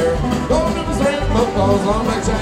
there. Don't do the rainbow falls on my chest.